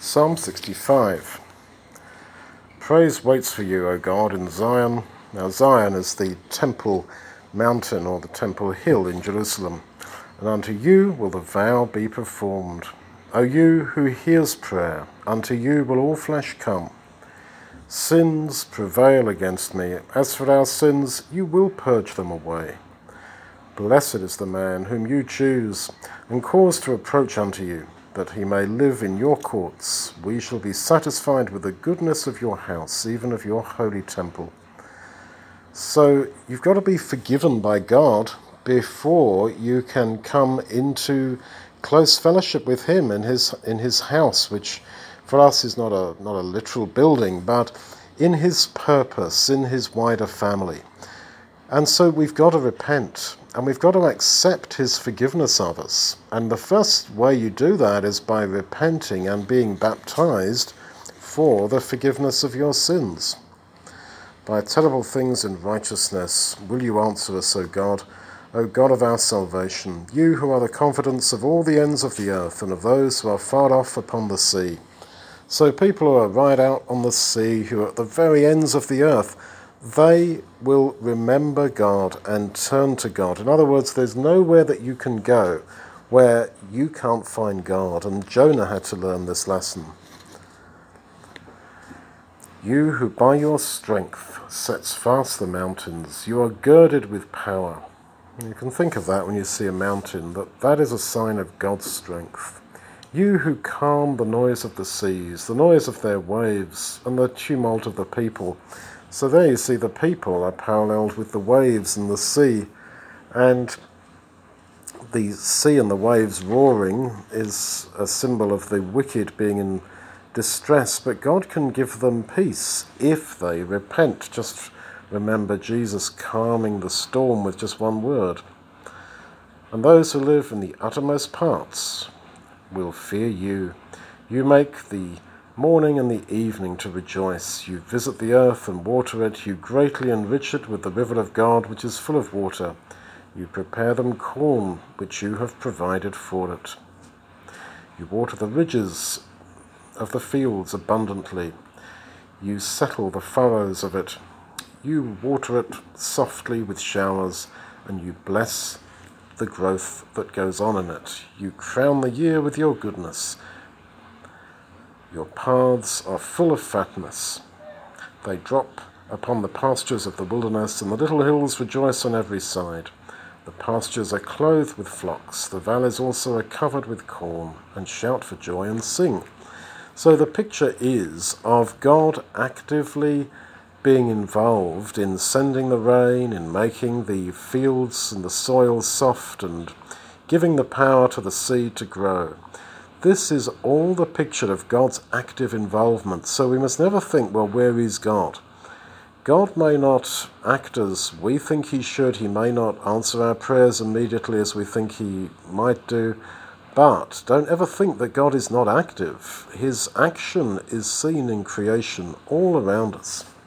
Psalm 65. Praise waits for you, O God, in Zion. Now Zion is the temple mountain or the temple hill in Jerusalem, and unto you will the vow be performed. O you who hears prayer, unto you will all flesh come. Sins prevail against me. As for our sins, you will purge them away. Blessed is the man whom you choose and cause to approach unto you, that he may live in your courts. We shall be satisfied with the goodness of your house, even of your holy temple. So you've got to be forgiven by God before you can come into close fellowship with him in his house, which for us is not a literal building, but in his purpose, in his wider family. And so we've got to repent, and we've got to accept his forgiveness of us. And the first way you do that is by repenting and being baptized for the forgiveness of your sins. By terrible things in righteousness will you answer us, O God of our salvation, you who are the confidence of all the ends of the earth and of those who are far off upon the sea. So people who are right out on the sea, who are at the very ends of the earth, they will remember God and turn to God. In other words, there's nowhere that you can go where you can't find God, and Jonah had to learn this lesson. You who by your strength sets fast the mountains, you are girded with power. You can think of that when you see a mountain, that is a sign of God's strength. You who calm the noise of the seas, the noise of their waves, and the tumult of the people. So there you see the people are paralleled with the waves and the sea, and the sea and the waves roaring is a symbol of the wicked being in distress, but God can give them peace if they repent. Just remember Jesus calming the storm with just one word. And those who live in the uttermost parts will fear you. You make the morning and the evening to rejoice. You visit the earth and water it. You greatly enrich it with the river of God, which is full of water. You prepare them corn, which you have provided for it. You water the ridges of the fields abundantly. You settle the furrows of it. You water it softly with showers, and you bless the growth that goes on in it. You crown the year with your goodness. Your paths are full of fatness. They drop upon the pastures of the wilderness, and the little hills rejoice on every side. The pastures are clothed with flocks. The valleys also are covered with corn, and shout for joy and sing. So the picture is of God actively being involved in sending the rain, in making the fields and the soil soft, and giving the power to the seed to grow. This is all the picture of God's active involvement. So we must never think, well, where is God? God may not act as we think he should. He may not answer our prayers immediately as we think he might do. But don't ever think that God is not active. His action is seen in creation all around us.